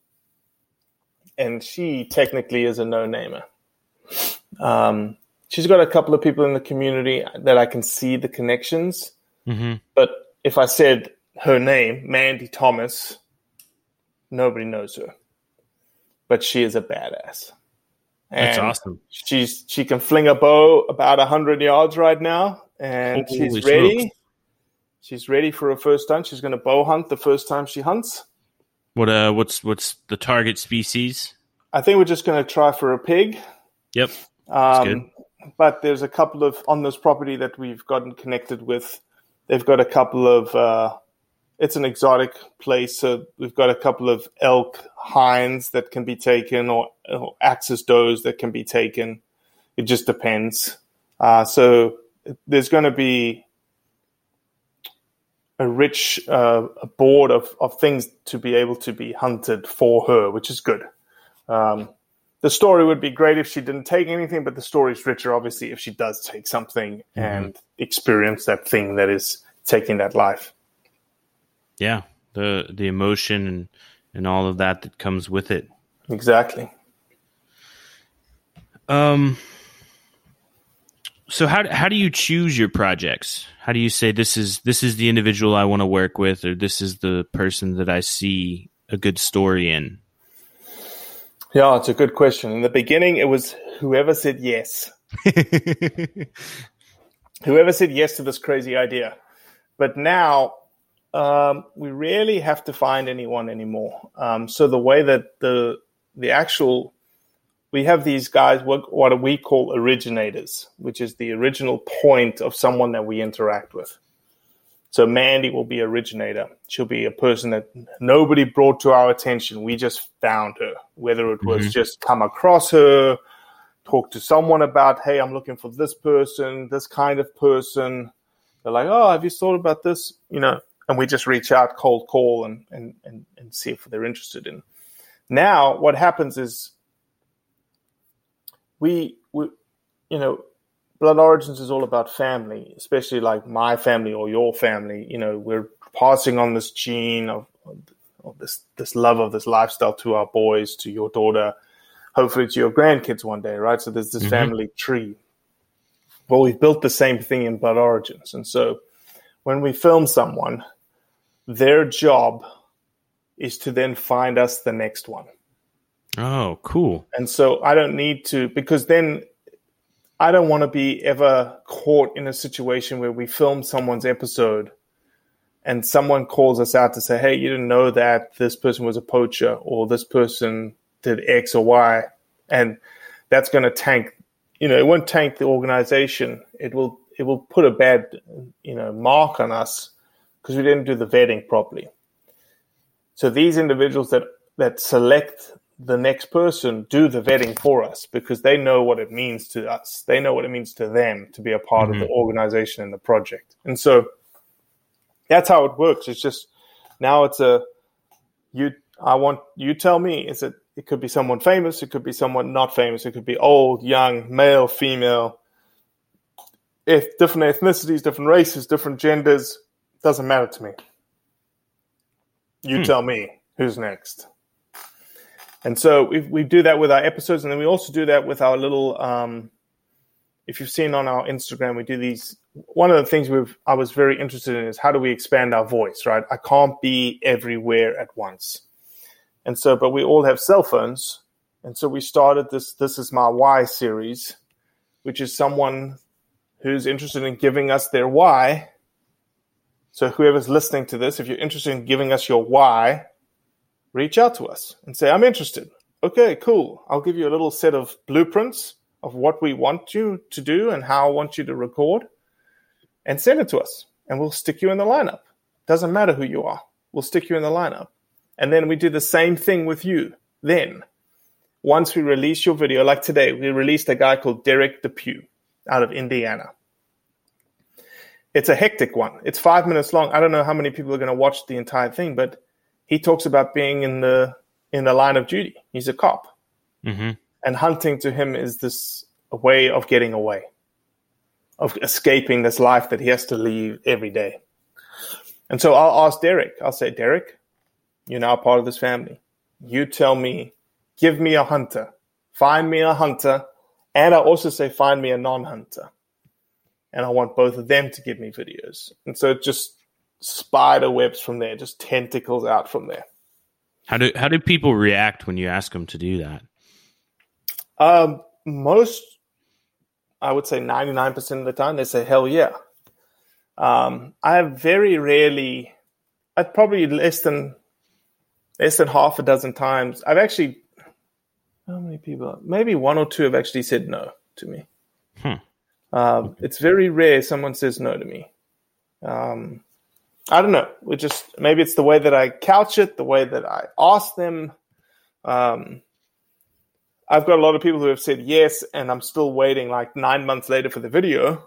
And she technically is a no-namer. She's got a couple of people in the community that I can see the connections. But if I said her name, Mandy Thomas, nobody knows her. But she is a badass. And that's awesome. She can fling a bow about 100 yards right now, and she's ready. Smokes. She's ready for her first hunt. She's going to bow hunt the first time she hunts. What's the target species? I think we're just going to try for a pig. Yep. That's good. But there's a couple of, on this property that we've gotten connected with, they've got a couple of, it's an exotic place, so we've got a couple of elk hinds that can be taken, or axis does that can be taken. It just depends. So there's going to be a rich board of things to be able to be hunted for her, which is good. The story would be great if she didn't take anything, but the story's richer, obviously, if she does take something and experience that thing that is taking that life. Yeah, the emotion and all of that comes with it. Exactly. So how do you choose your projects? How do you say this is the individual I want to work with, or this is the person that I see a good story in? Yeah, it's a good question. In the beginning, it was whoever said yes. Whoever said yes to this crazy idea. But now we rarely have to find anyone anymore. So the way that the actual, we have these guys, what we call originators, which is the original point of someone that we interact with. So Mandy will be originator. She'll be a person that nobody brought to our attention. We just found her, whether it was just come across her, talk to someone about, hey, I'm looking for this person, this kind of person. They're like, oh, have you thought about this? and we just reach out, cold call, and see if they're interested in. Now, what happens is we Blood Origins is all about family, especially like my family or your family. We're passing on this gene of this love of this lifestyle to our boys, to your daughter, hopefully to your grandkids one day, right? So there's this family tree. Well, we've built the same thing in Blood Origins. And so when we film someone, their job is to then find us the next one. Oh, cool. And so I don't need to, because then I don't want to be ever caught in a situation where we film someone's episode and someone calls us out to say, hey, you didn't know that this person was a poacher or this person did X or Y. And that's going to tank, it won't tank the organization. It will put a bad, mark on us because we didn't do the vetting properly. So these individuals that select the next person do the vetting for us because they know what it means to us. They know what it means to them to be a part of the organization and the project. And so that's how it works. It's just now it's you tell me, it could be someone famous, it could be someone not famous, it could be old, young, male, female, if different ethnicities, different races, different genders, doesn't matter to me. You tell me who's next. And so we do that with our episodes, and then we also do that with our little, if you've seen on our Instagram, we do these. One of the things I was very interested in is how do we expand our voice, right? I can't be everywhere at once. And so, but we all have cell phones. And so we started this Is My Why series, which is someone who's interested in giving us their why. So whoever's listening to this, if you're interested in giving us your why, reach out to us and say, I'm interested. Okay, cool. I'll give you a little set of blueprints of what we want you to do and how I want you to record, and send it to us. And we'll stick you in the lineup. Doesn't matter who you are. We'll stick you in the lineup. And then we do the same thing with you. Then, once we release your video, like today, we released a guy called Derek Depew out of Indiana. It's a hectic one. It's 5 minutes long. I don't know how many people are going to watch the entire thing, but he talks about being in the line of duty. He's a cop. Mm-hmm. And hunting to him is a way of getting away, of escaping this life that he has to lead every day. And so I'll ask Derek. I'll say, Derek, you're now part of this family. You tell me, give me a hunter. Find me a hunter. And I also say, find me a non-hunter. And I want both of them to give me videos. And so it just spider webs from there, just tentacles out from there. How do people react when you ask them to do that? Most, I would say 99% of the time, they say, hell yeah. I have very rarely, I'd probably less than half a dozen times. I've actually, how many people? Maybe one or two have actually said no to me. It's very rare someone says no to me. I don't know. Maybe it's the way that I couch it, the way that I ask them. I've got a lot of people who have said yes, and I'm still waiting like 9 months later for the video.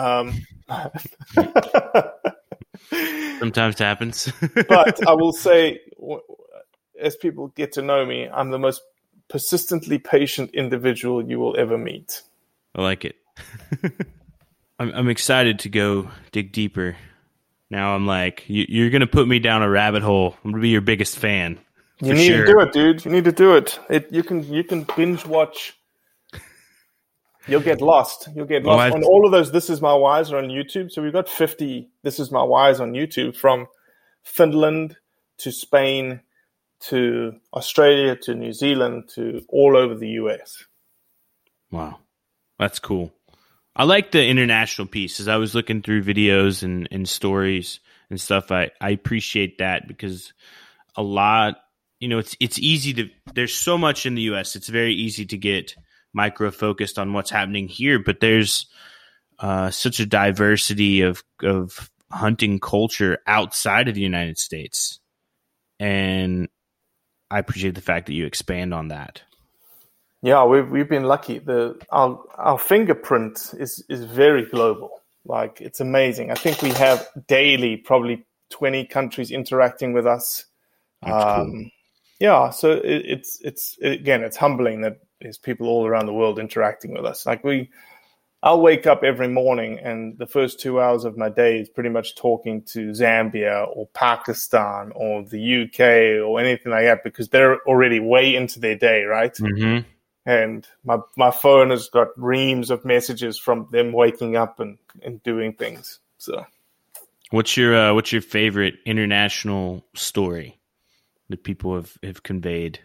Sometimes it happens. But I will say, as people get to know me, I'm the most persistently patient individual you will ever meet. I like it. I'm excited to go dig deeper. Now I'm like, you're going to put me down a rabbit hole. I'm going to be your biggest fan. You need to do it, dude. You need to do it. You can binge watch. You'll get lost. On all of those This Is My Whys are on YouTube. So we've got 50 This Is My Whys on YouTube, from Finland to Spain to Australia to New Zealand to all over the US. Wow. That's cool. I like the international piece. As I was looking through videos and stories and stuff, I appreciate that, because a lot, it's easy to, there's so much in the US. It's very easy to get micro focused on what's happening here, but there's such a diversity of hunting culture outside of the United States. And I appreciate the fact that you expand on that. Yeah, we've been lucky. Our fingerprint is very global. Like, it's amazing. I think we have daily probably 20 countries interacting with us. Cool. Yeah, so it's humbling that there's people all around the world interacting with us. Like I'll wake up every morning and the first 2 hours of my day is pretty much talking to Zambia or Pakistan or the UK or anything like that, because they're already way into their day, right? Mm-hmm. And my phone has got reams of messages from them waking up and doing things. So, what's your favorite international story that people have conveyed?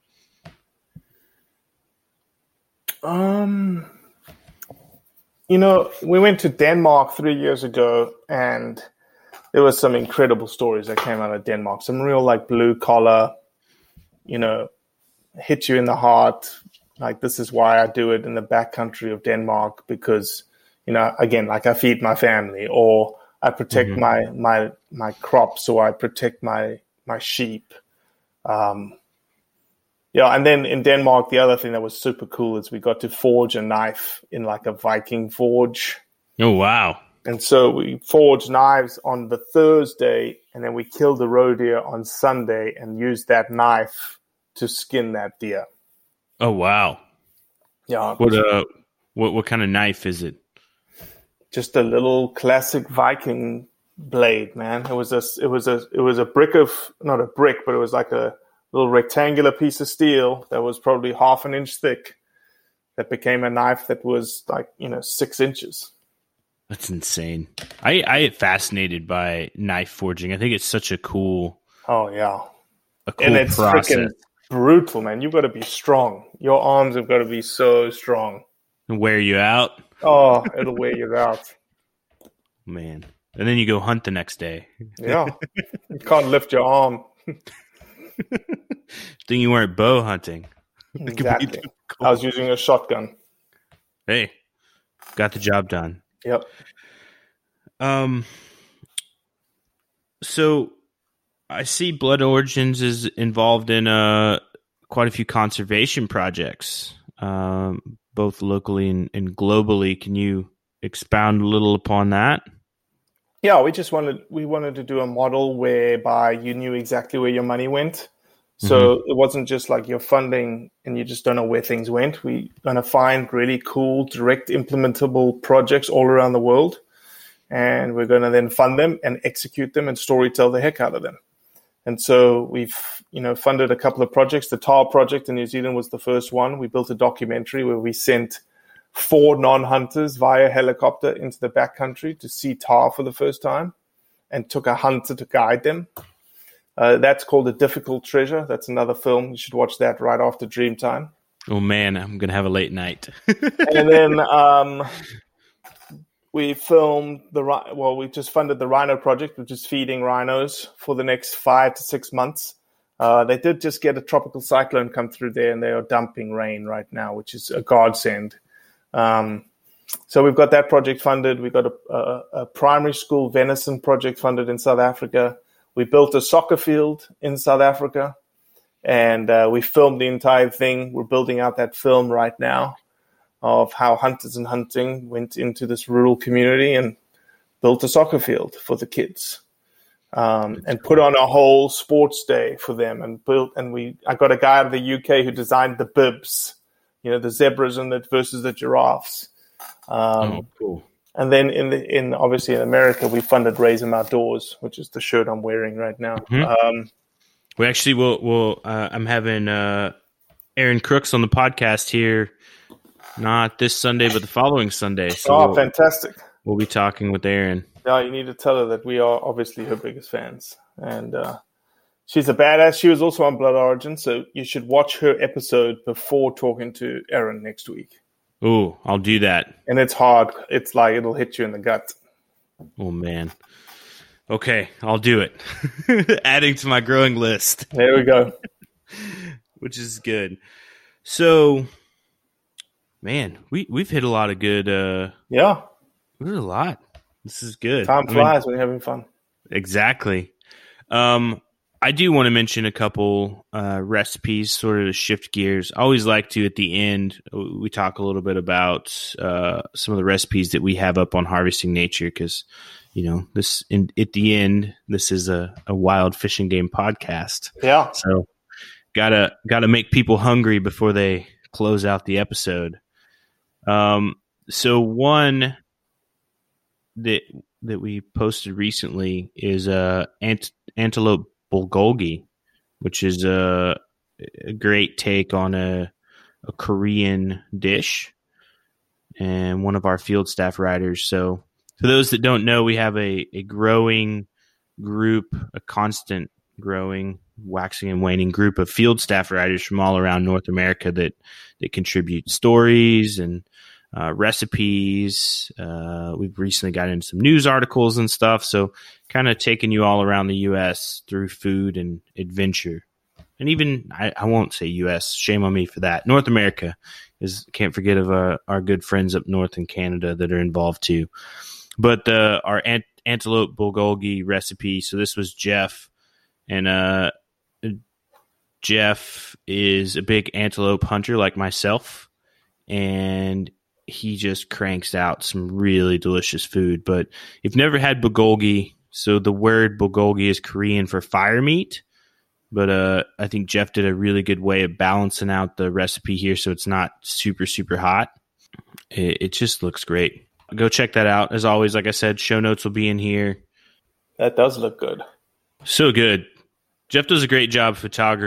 We went to Denmark 3 years ago, and there was some incredible stories that came out of Denmark. Some real like blue collar, hit you in the heart. Like, this is why I do it in the backcountry of Denmark, because, again, like I feed my family, or I protect my crops, or I protect my sheep. And then in Denmark, the other thing that was super cool is we got to forge a knife in like a Viking forge. Oh, wow. And so we forged knives on the Thursday, and then we killed the roe deer on Sunday and used that knife to skin that deer. Oh, wow. Yeah. What kind of knife is it? Just a little classic Viking blade, man. It was a brick of, not a brick, but it was like a little rectangular piece of steel that was probably 1/2 inch thick that became a knife that was like, 6 inches. That's insane. I get fascinated by knife forging. I think it's such a cool And it's process. Freaking brutal, man. You've got to be strong. Your arms have got to be so strong. And wear you out. Oh, it'll wear you out. Man. And then you go hunt the next day. Yeah. You can't lift your arm. Then you weren't bow hunting. Exactly. I was using a shotgun. Hey, got the job done. Yep. So I see Blood Origins is involved in quite a few conservation projects, both locally and globally. Can you expound a little upon that? Yeah, we wanted to do a model whereby you knew exactly where your money went. So it wasn't just like you're funding and you just don't know where things went. We're going to find really cool, direct implementable projects all around the world. And we're going to then fund them and execute them and storytell the heck out of them. And so we've, funded a couple of projects. The TAR project in New Zealand was the first one. We built a documentary where we sent 4 non-hunters via helicopter into the backcountry to see TAR for the first time and took a hunter to guide them. That's called A Difficult Treasure. That's another film. You should watch that right after Dreamtime. Oh, man, I'm going to have a late night. And then we filmed we just funded the Rhino Project, which is feeding rhinos for the next 5 to 6 months. They did just get a tropical cyclone come through there, and they are dumping rain right now, which is a godsend. So we've got that project funded. We've got a primary school venison project funded in South Africa. We built a soccer field in South Africa, and we filmed the entire thing. We're building out that film right now of how Hunters and Hunting went into this rural community and built a soccer field for the kids, and put on a whole sports day for them. I got a guy out of the UK who designed the bibs, the zebras versus the giraffes. Cool. And then obviously in America, we funded Raise 'Em Outdoors, which is the shirt I'm wearing right now. We actually will. I'm having Aaron Crooks on the podcast here, not this Sunday, but the following Sunday. So fantastic! We'll be talking with Aaron. Yeah, you need to tell her that we are obviously her biggest fans, and she's a badass. She was also on Blood Origin, so you should watch her episode before talking to Aaron next week. Oh, I'll do that. And it's hard. It's like it'll hit you in the gut. Oh, man. Okay, I'll do it. Adding to my growing list. There we go. Which is good. So, man, we've hit a lot of good... Yeah. We did a lot. This is good. Time flies when you're having fun. Exactly. I do want to mention a couple recipes, sort of to shift gears. I always like to, at the end, we talk a little bit about some of the recipes that we have up on Harvesting Nature, because at the end, this is a wild fishing game podcast. Yeah. So gotta make people hungry before they close out the episode. So one that we posted recently is antelope bulgogi, which is a great take on a Korean dish, and one of our field staff riders. So for those that don't know, we have a growing group, a constant growing, waxing and waning group of field staff riders from all around North America that contribute stories and recipes. We've recently got into some news articles and stuff. So kind of taking you all around the U.S. through food and adventure. And even, I won't say U.S., shame on me for that. North America can't forget of our good friends up north in Canada that are involved too. But our antelope bulgogi recipe, so this was Jeff. And Jeff is a big antelope hunter like myself. And he just cranks out some really delicious food. But if you've never had bulgogi, so the word bulgogi is Korean for fire meat. But I think Jeff did a really good way of balancing out the recipe here so it's not super, super hot. It just looks great. Go check that out. As always, like I said, show notes will be in here. That does look good. So good. Jeff does a great job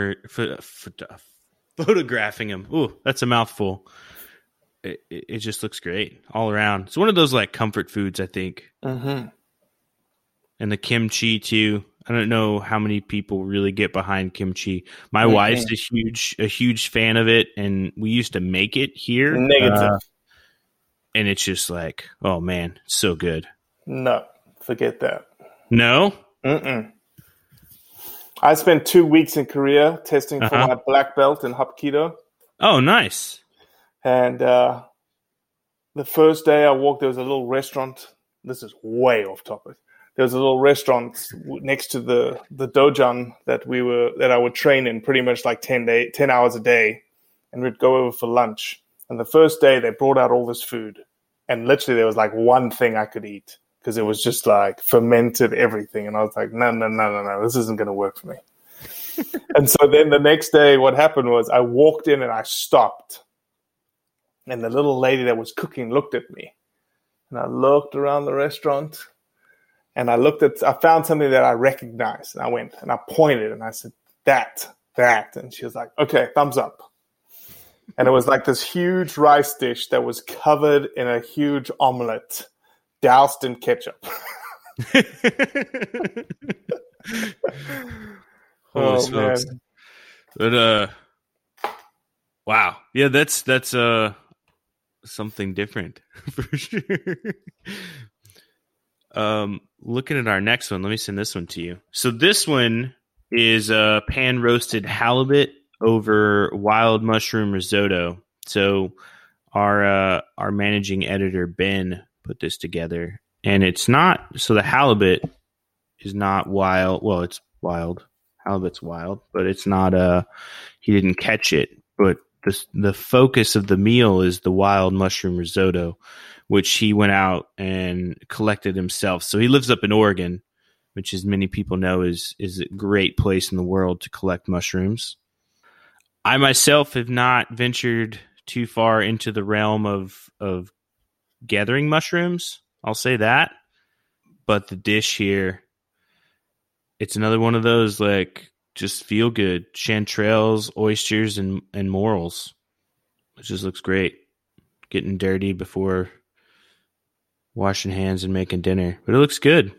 photographing them. Ooh, that's a mouthful. It just looks great all around. It's one of those like comfort foods, I think. Mm-hmm. And the kimchi too. I don't know how many people really get behind kimchi. My wife's a huge fan of it, and we used to make it here. Negative. And it's just like, oh man, so good. No, forget that. No? Mm-mm. I spent 2 weeks in Korea testing for my black belt in Hapkido. Oh, nice. And the first day I walked, there was a little restaurant. This is way off topic. There was a little restaurant next to the dojan that I would train in pretty much like 10 hours a day. And we'd go over for lunch. And the first day they brought out all this food. And literally there was like one thing I could eat because it was just like fermented everything. And I was like, no, this isn't going to work for me. And so then the next day what happened was I walked in and I stopped. And the little lady that was cooking looked at me. And I looked around the restaurant. And I found something that I recognized. And I went and I pointed and I said, that. And she was like, okay, thumbs up. And it was like this huge rice dish that was covered in a huge omelet, doused in ketchup. Holy smokes. Man. But, wow. Yeah, that's something different for sure. Looking at our next one, let me send this one to you. So this one is pan roasted halibut over wild mushroom risotto. So our managing editor Ben put this together, and it's not. So the halibut is not wild. Well, it's wild. Halibut's wild, but it's not. He didn't catch it. But the focus of the meal is the wild mushroom risotto, which he went out and collected himself. So he lives up in Oregon, which, as many people know, is a great place in the world to collect mushrooms. I myself have not ventured too far into the realm of gathering mushrooms. I'll say that. But the dish here, it's another one of those, like, just feel good. Chanterelles, oysters, and morels. It just looks great. Getting dirty before washing hands and making dinner. But it looks good.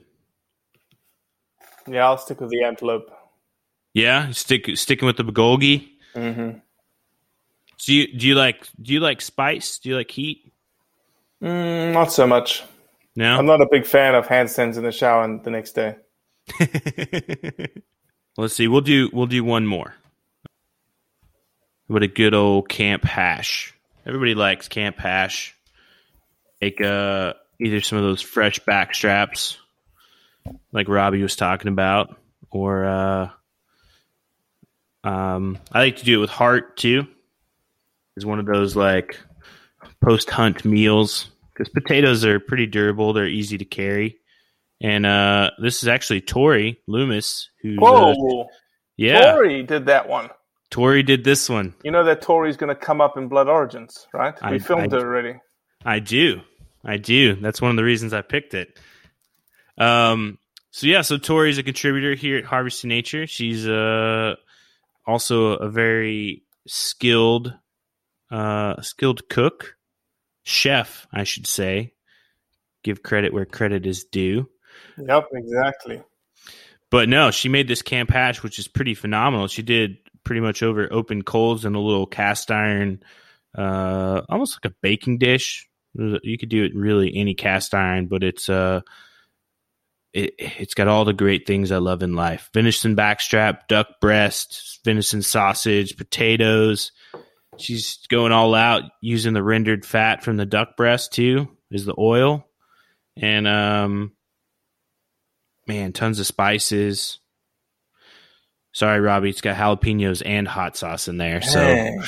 Yeah, I'll stick with the antelope. Yeah? Sticking with the bulgogi? Mm-hmm. So do you like spice? Do you like heat? Not so much. No? I'm not a big fan of handstands in the shower the next day. Let's see. We'll do one more. What a good old camp hash. Everybody likes camp hash. Take either some of those fresh back straps, like Robbie was talking about, or I like to do it with heart too. It's one of those like post-hunt meals because potatoes are pretty durable. They're easy to carry, And this is actually Tori Loomis who. Whoa! Yeah, Tori did that one. Tori did this one. You know that Tori's going to come up in Blood Origins, right? We filmed it already. I do. That's one of the reasons I picked it. So Tori's a contributor here at Harvesting Nature. She's also a very skilled cook, chef, I should say. Give credit where credit is due. Yep, exactly. But no, she made this camp hash, which is pretty phenomenal. She did pretty much over open coals in a little cast iron, almost like a baking dish. You could do it really any cast iron, but it's got all the great things I love in life: venison backstrap, duck breast, venison sausage, potatoes. She's going all out using the rendered fat from the duck breast too, is the oil, and tons of spices. Sorry, Robbie, it's got jalapenos and hot sauce in there. So,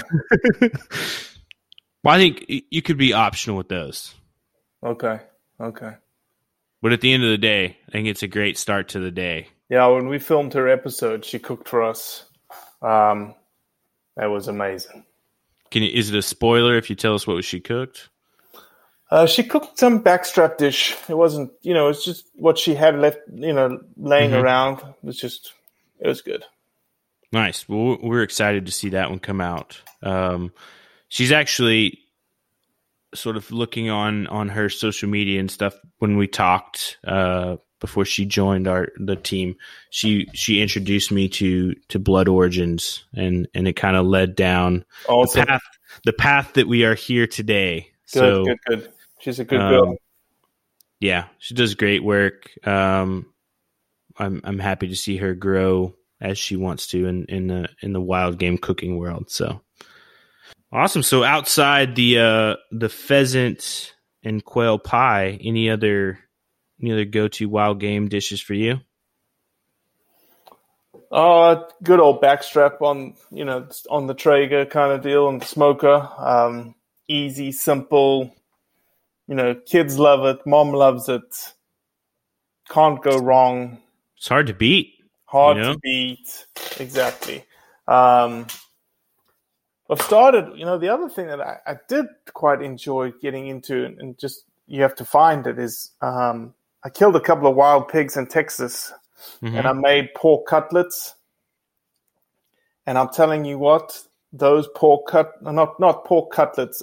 well, I think you could be optional with those. Okay. But at the end of the day, I think it's a great start to the day. Yeah, when we filmed her episode, she cooked for us. That was amazing. Is it a spoiler if you tell us what she cooked? She cooked some backstrap dish. It wasn't, it's just what she had left, laying around. It was good. Nice. Well, we're excited to see that one come out. She's actually sort of looking on her social media and stuff. When we talked before she joined the team, she introduced me to Blood Origins, and it kind of led down the path that we are here today. Good. She's a good girl. Yeah, she does great work. I'm happy to see her grow as she wants to in the wild game cooking world. So awesome. So outside the pheasant and quail pie, any other go-to wild game dishes for you? Good old backstrap on the Traeger kind of deal and the smoker. Easy, simple. Kids love it. Mom loves it. Can't go wrong. It's hard to beat. To beat. Exactly. I've started, the other thing that I did quite enjoy getting into, and just you have to find it, is I killed a couple of wild pigs in Texas, and I made pork cutlets. And I'm telling you what, those not pork cutlets,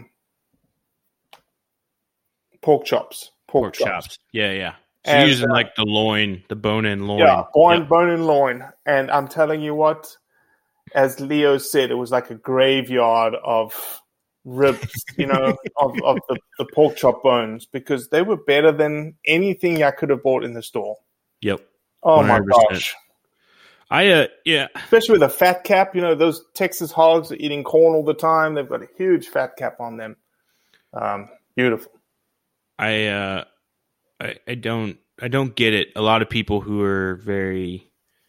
pork chops. Pork chops. Yeah. So you're using like the loin, the bone-in loin. Yeah, bone-in loin. And I'm telling you what, as Leo said, it was like a graveyard of ribs, of the pork chop bones, because they were better than anything I could have bought in the store. Yep. Oh 100%. my gosh. Especially with a fat cap, those Texas hogs are eating corn all the time. They've got a huge fat cap on them. Beautiful. I don't get it. A lot of people who are very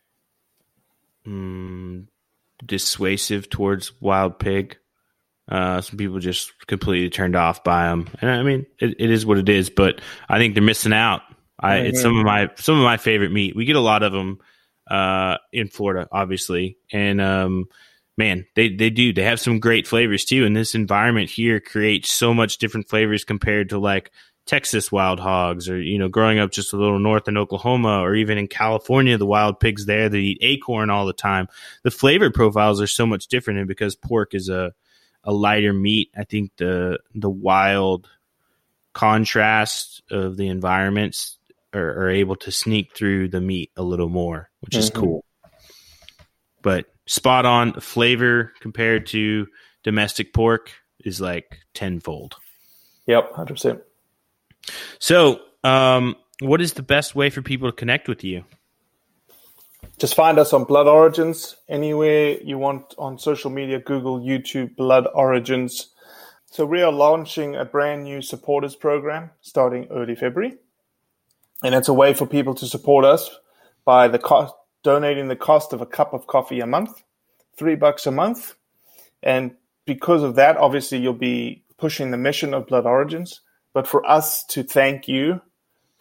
dissuasive towards wild pig. Some people just completely turned off by them, and I mean it is what it is. But I think they're missing out. It's some of my favorite meat. We get a lot of them in Florida, obviously, and man, they have some great flavors too. And this environment here creates so much different flavors compared to like Texas wild hogs, or growing up just a little north in Oklahoma, or even in California, the wild pigs there that eat acorn all the time. The flavor profiles are so much different, and because pork is a lighter meat, I think the wild contrast of the environments are able to sneak through the meat a little more, which is cool. But spot on flavor compared to domestic pork is like tenfold. Yep, 100%. So, what is the best way for people to connect with you? Just find us on Blood Origins anywhere you want on social media. Google, YouTube, Blood Origins. So we are launching a brand new supporters program starting early February. And it's a way for people to support us by donating the cost of a cup of coffee a month, $3 a month. And because of that, obviously you'll be pushing the mission of Blood Origins. But for us to thank you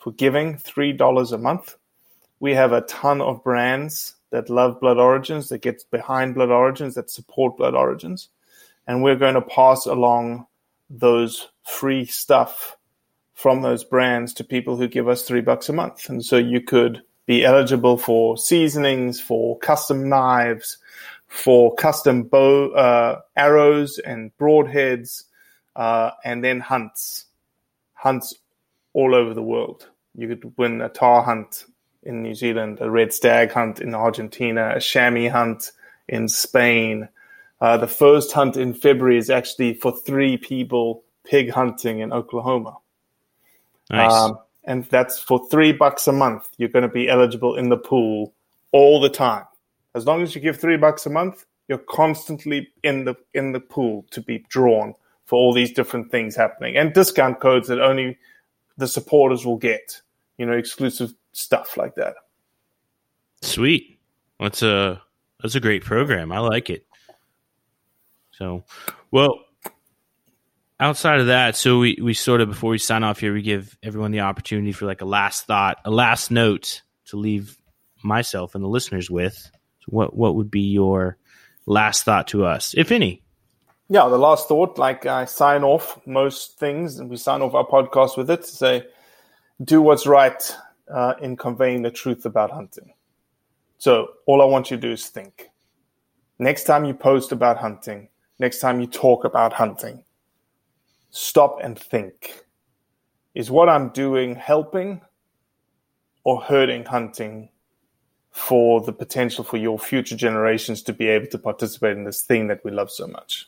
for giving $3 a month. We have a ton of brands that love Blood Origins, that get behind Blood Origins, that support Blood Origins. And we're going to pass along those free stuff from those brands to people who give us $3 a month. And so you could be eligible for seasonings, for custom knives, for custom bow, arrows and broadheads, and then hunts all over the world. You could win a tar hunt in New Zealand, a red stag hunt in Argentina, a chamois hunt in Spain. The first hunt in February is actually for 3 people pig hunting in Oklahoma. Nice. And that's for $3 a month. You're going to be eligible in the pool all the time. As long as you give $3 a month, you're constantly in the pool to be drawn for all these different things happening, and discount codes that only the supporters will get. Exclusive stuff like that. Sweet. That's a great program. I like it. So, well, outside of that, so we sort of, before we sign off here, we give everyone the opportunity for like a last thought, a last note to leave myself and the listeners with. So what would be your last thought to us, if any? Yeah, the last thought, like I sign off most things, and we sign off our podcast with it, to say, do what's right in conveying the truth about hunting. So all I want you to do is think. Next time you post about hunting, next time you talk about hunting, stop and think. Is what I'm doing helping or hurting hunting for the potential for your future generations to be able to participate in this thing that we love so much?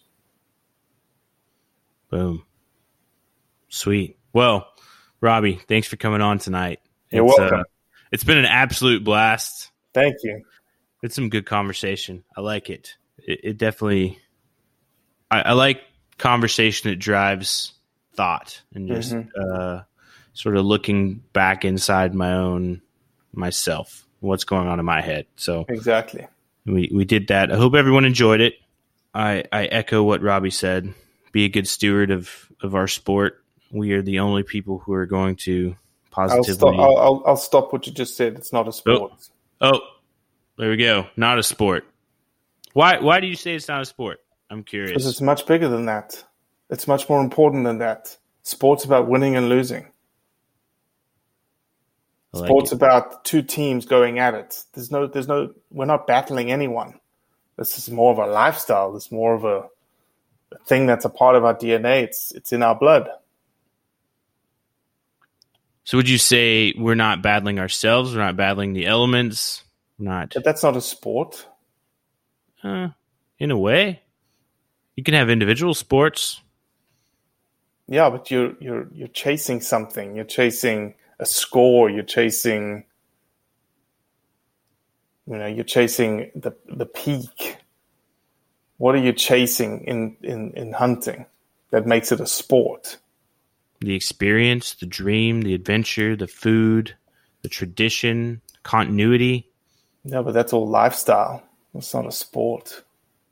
Boom. Sweet. Well, Robbie, thanks for coming on tonight. You're welcome. It's been an absolute blast. Thank you. It's some good conversation. I like it. It definitely, I like conversation that drives thought and just sort of looking back inside myself, what's going on in my head. So exactly. We did that. I hope everyone enjoyed it. I echo what Robbie said. Be a good steward of our sport. We are the only people who are going to positively. I'll stop what you just said. It's not a sport. Oh, there we go. Not a sport. Why do you say it's not a sport? I'm curious. Because it's much bigger than that. It's much more important than that. Sport's about winning and losing. Sport's about 2 teams going at it. We're not battling anyone. This is more of a lifestyle. It's more of a thing that's a part of our DNA. It's in our blood. So would you say we're not battling ourselves? We're not battling the elements? But that's not a sport. In a way. You can have individual sports. Yeah, but you're chasing something. You're chasing a score. You're chasing the peak. What are you chasing in hunting that makes it a sport? The experience, the dream, the adventure, the food, the tradition, continuity. Yeah, but that's all lifestyle. It's not a sport.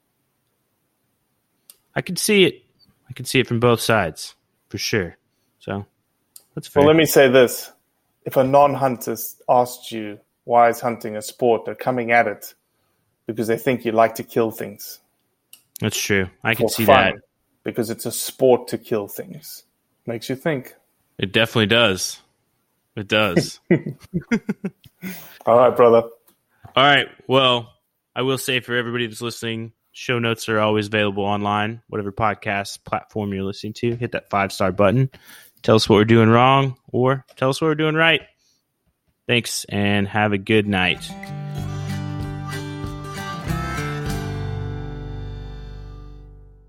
I can see it. I can see it from both sides, for sure. So that's fair. Well, let me say this. If a non-hunter asked you, why is hunting a sport, they're coming at it because they think you like to kill things. That's true. I can see fun, that. Because it's a sport to kill things. Makes you think. It definitely does. It does. All right, brother. All right. Well, I will say for everybody that's listening, show notes are always available online, whatever podcast platform you're listening to. Hit that 5-star button. Tell us what we're doing wrong or tell us what we're doing right. Thanks and have a good night.